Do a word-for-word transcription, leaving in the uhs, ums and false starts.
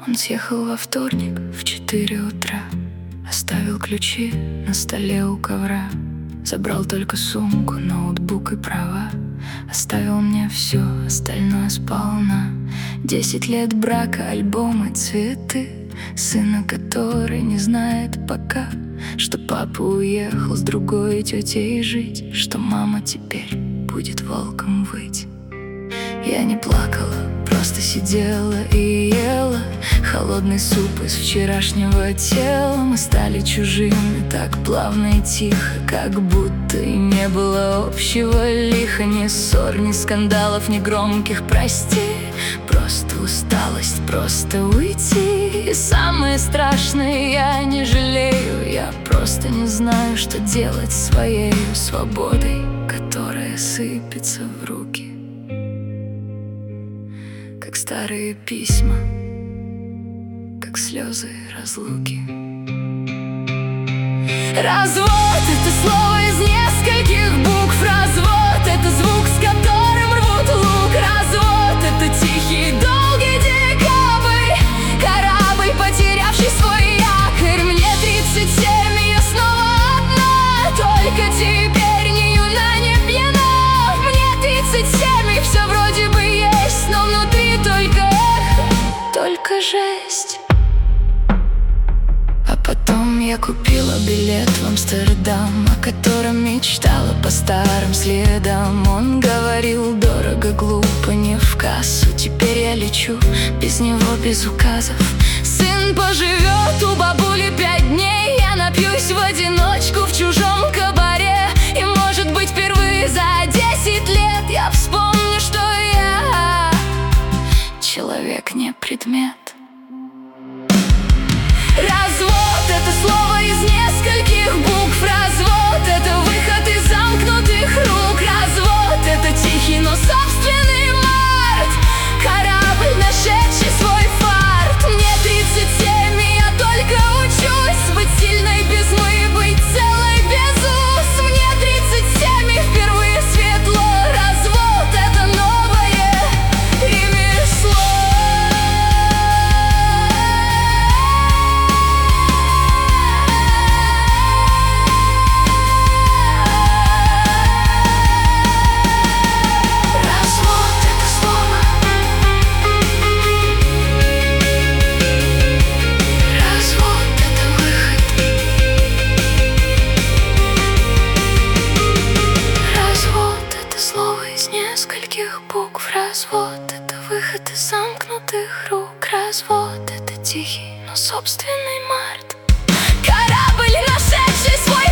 Он съехал во вторник в четыре утра, оставил ключи на столе у ковра. Забрал только сумку, ноутбук и права. Оставил мне все, остальное сполна. Десять лет брака, альбомы, цветы. Сына, который не знает пока, что папа уехал с другой тетей жить, что мама теперь будет волком выть. Я не плакала, просто сидела и ела холодный суп из вчерашнего тела. Мы стали чужими так плавно и тихо, как будто и не было общего лиха. Ни ссор, ни скандалов, ни громких «прости». Просто усталость, просто уйти. И самое страшное, я не жалею. Я просто не знаю, что делать с своей свободой, которая сыпется в руки, как старые письма, как слезы разлуки. Развод — это слово из нескольких букв. Развод — это звук, с которым рвут лук. Развод — это тихий, долгий декабрь, корабль, потерявший свой якорь. Мне тридцать семь, и я снова одна, только теперь не юна, не пьяна. Мне тридцать семь, и все вроде бы есть, но внутри только эхо, только жесть. А потом я купила билет в Амстердам, о котором мечтала по старым следам. Он говорил дорого, глупо, не в кассу. Теперь я лечу без него, без указов. Сын поживет у бабули пять дней. Я напьюсь в одиночку в чужом кабаре. И может быть впервые за десять лет я вспомню, что я человек, не предмет. Развод — это слово из нескольких букв. Развод — это выход из замкнутых рук. Развод — это тихий, но собственный март, корабль, нашедший свой фарт. Мне тридцать семь, и я только учусь быть сильной без мы, быть целой без уз. Мне тридцать семь, и впервые светло. Развод — это новое ремесло. Нескольких букв. Развод — это выход из замкнутых рук. Развод — это тихий, но собственный март, корабль, нашедший свой